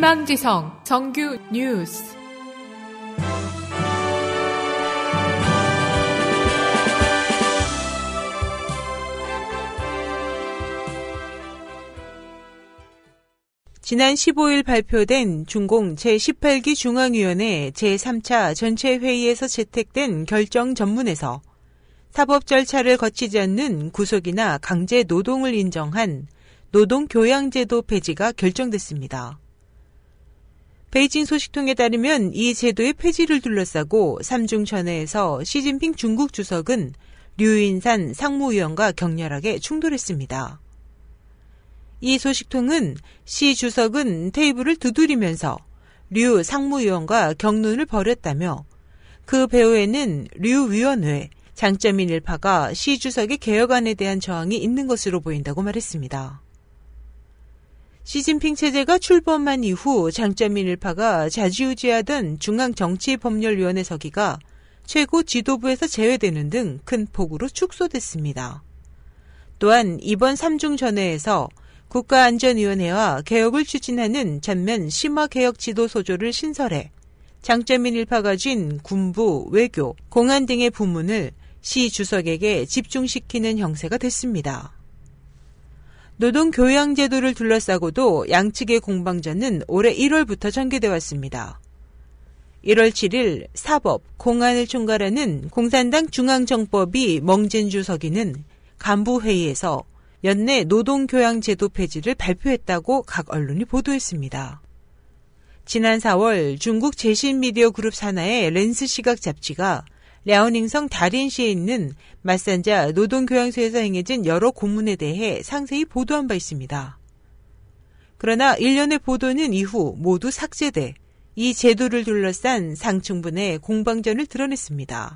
희망지성 정규 뉴스. 지난 15일 발표된 중공 제18기 중앙위원회 제3차 전체회의에서 채택된 결정 전문에서 사법 절차를 거치지 않는 구속이나 강제 노동을 인정한 노동교양제도 폐지가 결정됐습니다. 베이징 소식통에 따르면 이 제도의 폐지를 둘러싸고 삼중천해에서 시진핑 중국 주석은 류인산 상무위원과 격렬하게 충돌했습니다. 이 소식통은 시 주석은 테이블을 두드리면서 류 상무위원과 격론을 벌였다며 그 배후에는 류 위원회, 장쩌민 일파가 시 주석의 개혁안에 대한 저항이 있는 것으로 보인다고 말했습니다. 시진핑 체제가 출범한 이후 장쩌민 일파가 좌지우지하던 중앙정치법률위원회 서기가 최고 지도부에서 제외되는 등 큰 폭으로 축소됐습니다. 또한 이번 삼중전회에서 국가안전위원회와 개혁을 추진하는 전면 심화개혁 지도소조를 신설해 장쩌민 일파가 쥔 군부, 외교, 공안 등의 부문을 시 주석에게 집중시키는 형세가 됐습니다. 노동교양제도를 둘러싸고도 양측의 공방전은 올해 1월부터 전개돼 왔습니다. 1월 7일 사법, 공안을 총괄하는 공산당 중앙정법위 멍진주 서기는 간부회의에서 연내 노동교양제도 폐지를 발표했다고 각 언론이 보도했습니다. 지난 4월 중국 제신미디어 그룹 산하의 렌스시각 잡지가 랴오닝성 다린시에 있는 마산자 노동교양소에서 행해진 여러 고문에 대해 상세히 보도한 바 있습니다. 그러나 일련의 보도는 이후 모두 삭제돼 이 제도를 둘러싼 상층분의 공방전을 드러냈습니다.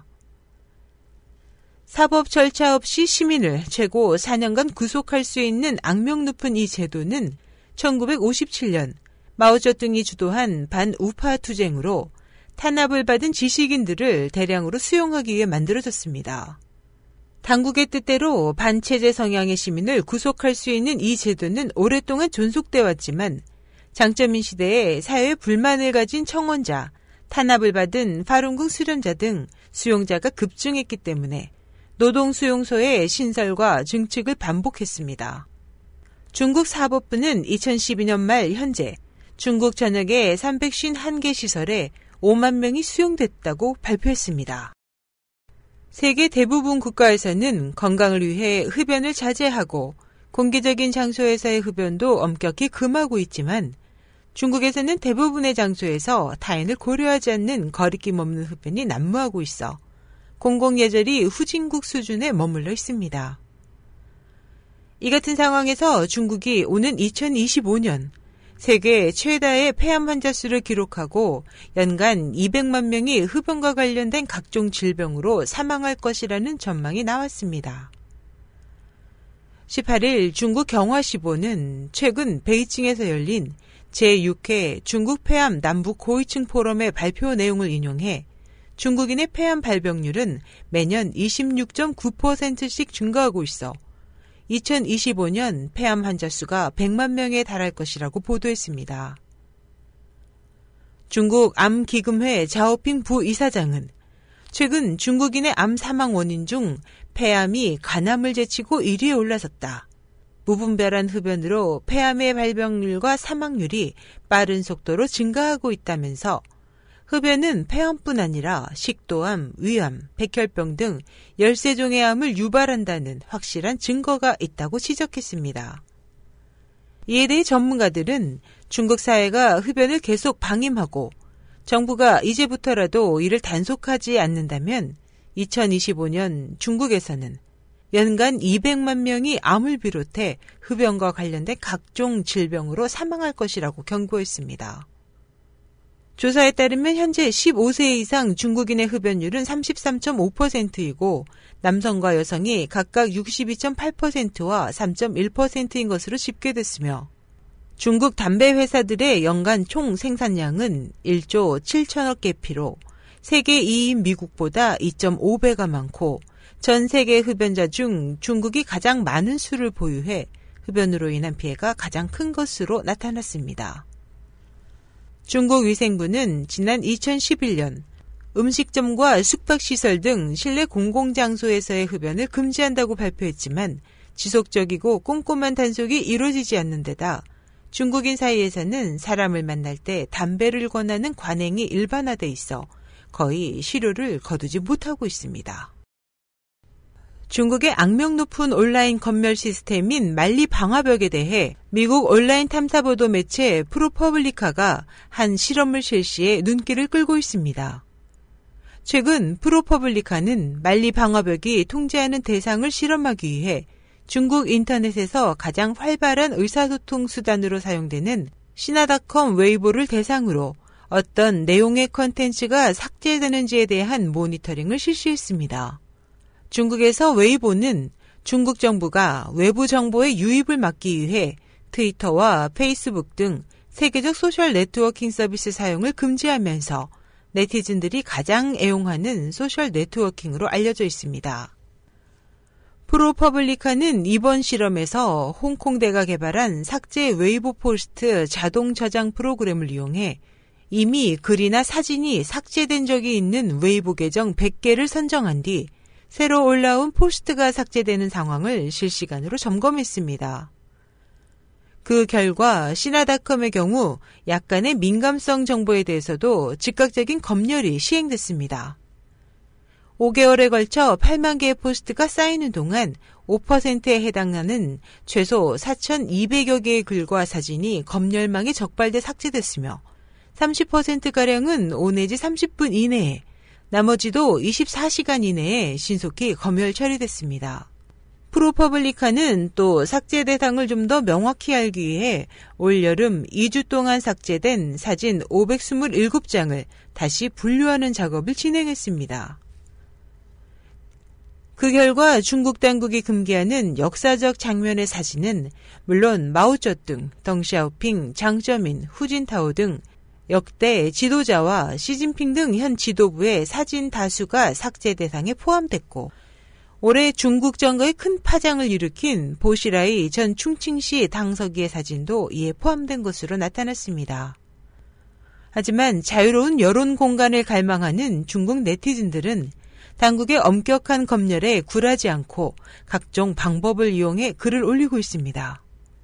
사법 절차 없이 시민을 최고 4년간 구속할 수 있는 악명 높은 이 제도는 1957년 마오쩌둥이 주도한 반우파 투쟁으로 탄압을 받은 지식인들을 대량으로 수용하기 위해 만들어졌습니다. 당국의 뜻대로 반체제 성향의 시민을 구속할 수 있는 이 제도는 오랫동안 존속돼 왔지만 장쩌민 시대에 사회에 불만을 가진 청원자, 탄압을 받은 파룬궁 수련자 등 수용자가 급증했기 때문에 노동수용소의 신설과 증축을 반복했습니다. 중국 사법부는 2012년 말 현재 중국 전역의 351개 시설에 5만 명이 수용됐다고 발표했습니다. 세계 대부분 국가에서는 건강을 위해 흡연을 자제하고 공개적인 장소에서의 흡연도 엄격히 금하고 있지만 중국에서는 대부분의 장소에서 타인을 고려하지 않는 거리낌 없는 흡연이 난무하고 있어 공공예절이 후진국 수준에 머물러 있습니다. 이 같은 상황에서 중국이 오는 2025년 세계 최다의 폐암 환자 수를 기록하고 연간 200만 명이 흡연과 관련된 각종 질병으로 사망할 것이라는 전망이 나왔습니다. 18일 중국 경화시보는 최근 베이징에서 열린 제6회 중국 폐암 남북 고위층 포럼의 발표 내용을 인용해 중국인의 폐암 발병률은 매년 26.9%씩 증가하고 있어 2025년 폐암 환자 수가 100만 명에 달할 것이라고 보도했습니다. 중국 암기금회 자오핑 부이사장은 최근 중국인의 암 사망 원인 중 폐암이 간암을 제치고 1위에 올라섰다. 무분별한 흡연으로 폐암의 발병률과 사망률이 빠른 속도로 증가하고 있다면서 흡연은 폐암뿐 아니라 식도암, 위암, 백혈병 등 13종의 암을 유발한다는 확실한 증거가 있다고 지적했습니다. 이에 대해 전문가들은 중국 사회가 흡연을 계속 방임하고 정부가 이제부터라도 이를 단속하지 않는다면 2025년 중국에서는 연간 200만 명이 암을 비롯해 흡연과 관련된 각종 질병으로 사망할 것이라고 경고했습니다. 조사에 따르면 현재 15세 이상 중국인의 흡연율은 33.5%이고 남성과 여성이 각각 62.8%와 3.1%인 것으로 집계됐으며 중국 담배 회사들의 연간 총 생산량은 1조 7천억 개피로 세계 2위인 미국보다 2.5배가 많고 전 세계 흡연자 중 중국이 가장 많은 수를 보유해 흡연으로 인한 피해가 가장 큰 것으로 나타났습니다. 중국 위생부는 지난 2011년 음식점과 숙박시설 등 실내 공공장소에서의 흡연을 금지한다고 발표했지만 지속적이고 꼼꼼한 단속이 이루어지지 않는 데다 중국인 사이에서는 사람을 만날 때 담배를 권하는 관행이 일반화돼 있어 거의 실효를 거두지 못하고 있습니다. 중국의 악명 높은 온라인 검열 시스템인 만리 방화벽에 대해 미국 온라인 탐사보도 매체 프로퍼블리카가 한 실험을 실시해 눈길을 끌고 있습니다. 최근 프로퍼블리카는 만리 방화벽이 통제하는 대상을 실험하기 위해 중국 인터넷에서 가장 활발한 의사소통 수단으로 사용되는 시나닷컴 웨이보를 대상으로 어떤 내용의 컨텐츠가 삭제되는지에 대한 모니터링을 실시했습니다. 중국에서 웨이보는 중국 정부가 외부 정보의 유입을 막기 위해 트위터와 페이스북 등 세계적 소셜 네트워킹 서비스 사용을 금지하면서 네티즌들이 가장 애용하는 소셜 네트워킹으로 알려져 있습니다. 프로퍼블리카는 이번 실험에서 홍콩대가 개발한 삭제 웨이보 포스트 자동 저장 프로그램을 이용해 이미 글이나 사진이 삭제된 적이 있는 웨이보 계정 100개를 선정한 뒤 새로 올라온 포스트가 삭제되는 상황을 실시간으로 점검했습니다. 그 결과 시나닷컴의 경우 약간의 민감성 정보에 대해서도 즉각적인 검열이 시행됐습니다. 5개월에 걸쳐 8만 개의 포스트가 쌓이는 동안 5%에 해당하는 최소 4,200여 개의 글과 사진이 검열망에 적발돼 삭제됐으며 30%가량은 5 내지 30분 이내에 나머지도 24시간 이내에 신속히 검열 처리됐습니다. 프로퍼블리카는 또 삭제 대상을 좀 더 명확히 알기 위해 올여름 2주 동안 삭제된 사진 527장을 다시 분류하는 작업을 진행했습니다. 그 결과 중국 당국이 금기하는 역사적 장면의 사진은 물론 마오쩌둥, 덩샤오핑, 장쩌민, 후진타오 등 역대 지도자와 시진핑 등 현 지도부의 사진 다수가 삭제 대상에 포함됐고 올해 중국 정거에 큰 파장을 일으킨 보시라이 전 충칭시 당서기의 사진도 이에 포함된 것으로 나타났습니다. 하지만 자유로운 여론 공간을 갈망하는 중국 네티즌들은 당국의 엄격한 검열에 굴하지 않고 각종 방법을 이용해 글을 올리고 있습니다.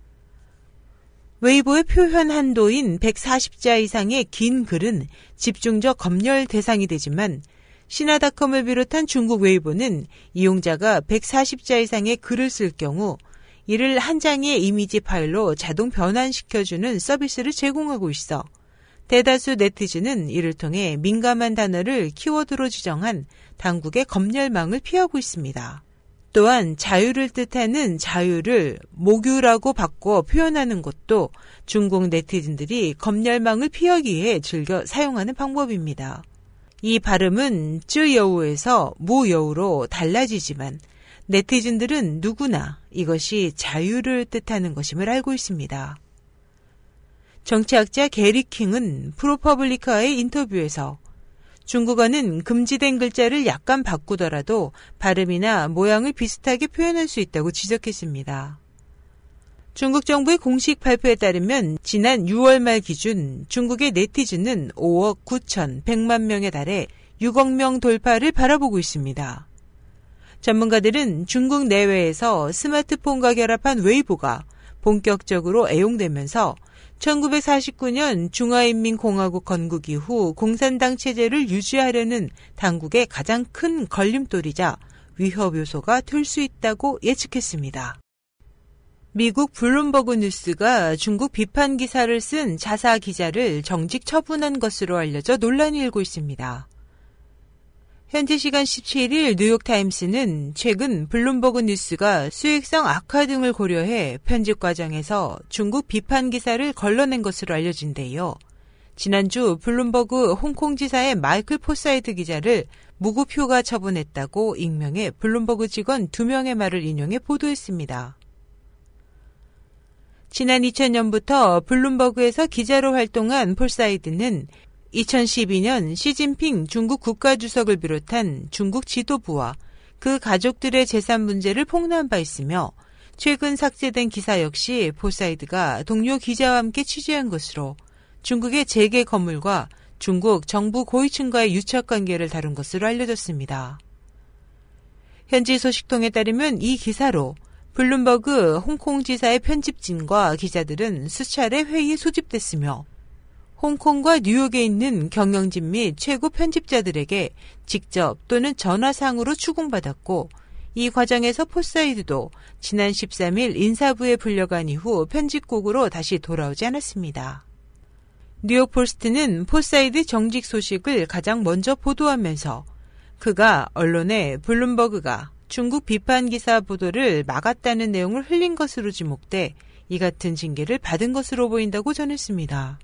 웨이보의 표현 한도인 140자 이상의 긴 글은 집중적 검열 대상이 되지만 시나닷컴을 비롯한 중국 웨이보는 이용자가 140자 이상의 글을 쓸 경우 이를 한 장의 이미지 파일로 자동 변환시켜주는 서비스를 제공하고 있어 대다수 네티즌은 이를 통해 민감한 단어를 키워드로 지정한 당국의 검열망을 피하고 있습니다. 또한 자유를 뜻하는 자유를 모규라고 바꿔 표현하는 것도 중국 네티즌들이 검열망을 피하기 위해 즐겨 사용하는 방법입니다. 이 발음은 쯔여우에서 무여우로 달라지지만 네티즌들은 누구나 이것이 자유를 뜻하는 것임을 알고 있습니다. 정치학자 게리 킹은 프로퍼블리카의 인터뷰에서 중국어는 금지된 글자를 약간 바꾸더라도 발음이나 모양을 비슷하게 표현할 수 있다고 지적했습니다. 중국 정부의 공식 발표에 따르면 지난 6월 말 기준 중국의 네티즌은 5억 9,100만 명에 달해 6억 명 돌파를 바라보고 있습니다. 전문가들은 중국 내외에서 스마트폰과 결합한 웨이보가 본격적으로 애용되면서 1949년 중화인민공화국 건국 이후 공산당 체제를 유지하려는 당국의 가장 큰 걸림돌이자 위협 요소가 될 수 있다고 예측했습니다. 미국 블룸버그 뉴스가 중국 비판 기사를 쓴 자사 기자를 정직 처분한 것으로 알려져 논란이 일고 있습니다. 현지 시간 17일 뉴욕타임스는 최근 블룸버그 뉴스가 수익성 악화 등을 고려해 편집 과정에서 중국 비판 기사를 걸러낸 것으로 알려진 데요. 지난주 블룸버그 홍콩지사의 마이클 포사이드 기자를 무급 휴가 처분했다고 익명의 블룸버그 직원 2명의 말을 인용해 보도했습니다. 지난 2000년부터 블룸버그에서 기자로 활동한 포사이드는 2012년 시진핑 중국 국가주석을 비롯한 중국 지도부와 그 가족들의 재산 문제를 폭로한 바 있으며 최근 삭제된 기사 역시 포사이드가 동료 기자와 함께 취재한 것으로 중국의 재계 건물과 중국 정부 고위층과의 유착 관계를 다룬 것으로 알려졌습니다. 현지 소식통에 따르면 이 기사로 블룸버그 홍콩 지사의 편집진과 기자들은 수차례 회의에 소집됐으며 홍콩과 뉴욕에 있는 경영진 및 최고 편집자들에게 직접 또는 전화상으로 추궁받았고 이 과정에서 포사이드도 지난 13일 인사부에 불려간 이후 편집국으로 다시 돌아오지 않았습니다. 뉴욕 포스트는 포사이드 정직 소식을 가장 먼저 보도하면서 그가 언론에 블룸버그가 중국 비판 기사 보도를 막았다는 내용을 흘린 것으로 지목돼 이 같은 징계를 받은 것으로 보인다고 전했습니다.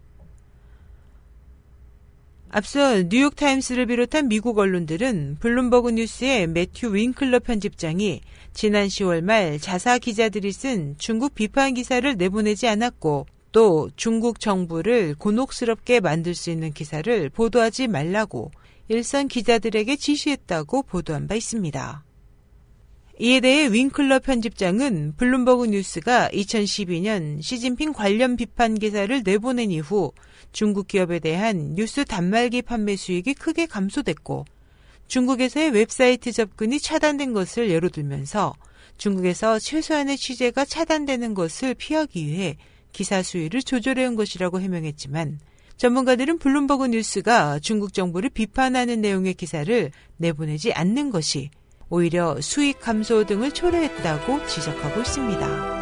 앞서 뉴욕타임스를 비롯한 미국 언론들은 블룸버그 뉴스의 매튜 윙클러 편집장이 지난 10월 말 자사 기자들이 쓴 중국 비판 기사를 내보내지 않았고 또 중국 정부를 곤혹스럽게 만들 수 있는 기사를 보도하지 말라고 일선 기자들에게 지시했다고 보도한 바 있습니다. 이에 대해 윙클러 편집장은 블룸버그 뉴스가 2012년 시진핑 관련 비판 기사를 내보낸 이후 중국 기업에 대한 뉴스 단말기 판매 수익이 크게 감소됐고 중국에서의 웹사이트 접근이 차단된 것을 예로 들면서 중국에서 최소한의 취재가 차단되는 것을 피하기 위해 기사 수위를 조절해온 것이라고 해명했지만 전문가들은 블룸버그 뉴스가 중국 정부를 비판하는 내용의 기사를 내보내지 않는 것이 오히려 수익 감소 등을 초래했다고 지적하고 있습니다.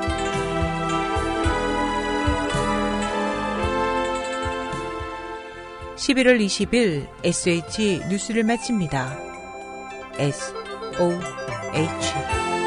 (11월 20일) SH 뉴스를 마칩니다. SOH